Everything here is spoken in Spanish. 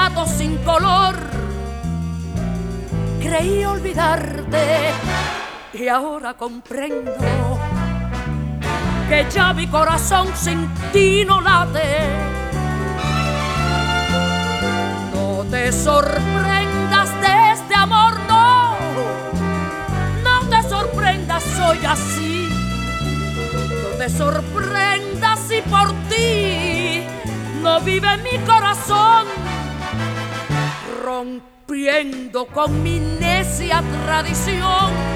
gato sin color. Creí olvidarte y ahora comprendo que ya mi corazón sin ti no late. No te sorprendas de este amor, no, no te sorprendas, soy así. No te sorprendas si por ti no vive mi corazón, rompiendo con mi necia tradición.